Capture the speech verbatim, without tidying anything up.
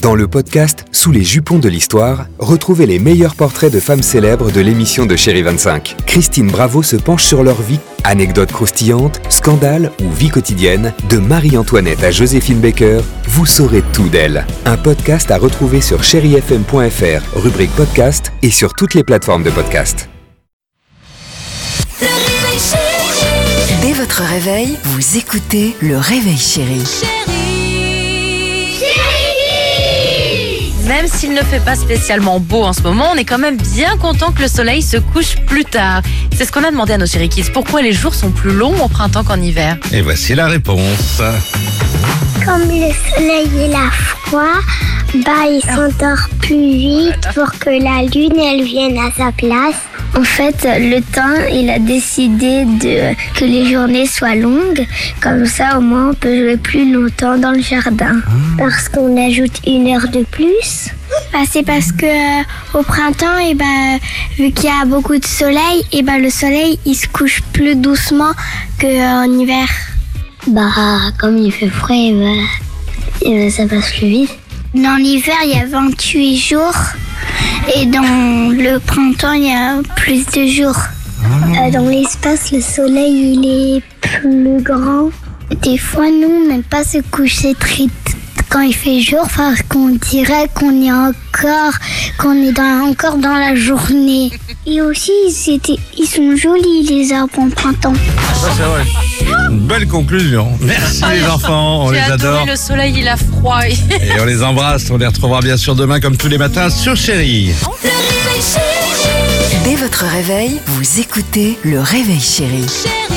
Dans le podcast Sous les jupons de l'histoire, retrouvez les meilleurs portraits de femmes célèbres de l'émission de Chérie vingt-cinq. Christine Bravo se penche sur leur vie. Anecdotes croustillantes, scandales ou vie quotidienne, de Marie-Antoinette à Joséphine Baker, vous saurez tout d'elle. Un podcast à retrouver sur chéri f m point f r, rubrique podcast et sur toutes les plateformes de podcast. Dès votre réveil, vous écoutez le Réveil Chéri. Même s'il ne fait pas spécialement beau en ce moment, on est quand même bien content que le soleil se couche plus tard. C'est ce qu'on a demandé à nos chéri kids. Pourquoi les jours sont plus longs au printemps qu'en hiver? Et voici la réponse. Comme le soleil il a froid, bah il s'endort plus vite pour que la lune elle vienne à sa place. En fait, le temps, il a décidé de, que les journées soient longues. Comme ça, au moins, on peut jouer plus longtemps dans le jardin. Parce qu'on ajoute une heure de plus. Bah, c'est parce que euh, au printemps, et bah, vu qu'il y a beaucoup de soleil, et bah, le soleil, il se couche plus doucement qu'en hiver. Bah, comme il fait froid, et bah, et bah, ça passe plus vite. Dans l'hiver, il y a vingt-huit jours. Et dans le printemps, il y a plus de jours. Euh, dans l'espace, le soleil, il est plus grand. Des fois, nous, on n'aime pas se coucher très t- quand il fait jour parce qu'on dirait qu'on est encore, qu'on est dans, encore dans la journée. Et aussi, ils, étaient, ils sont jolis, les arbres en printemps. Ça, c'est vrai. Une belle conclusion. Merci les enfants, on J'ai les adoré, adore. le soleil il a froid. Et on les embrasse, on les retrouvera bien sûr demain comme tous les matins sur Chéri. Dès votre réveil, vous écoutez le Réveil Chéri. Chéri.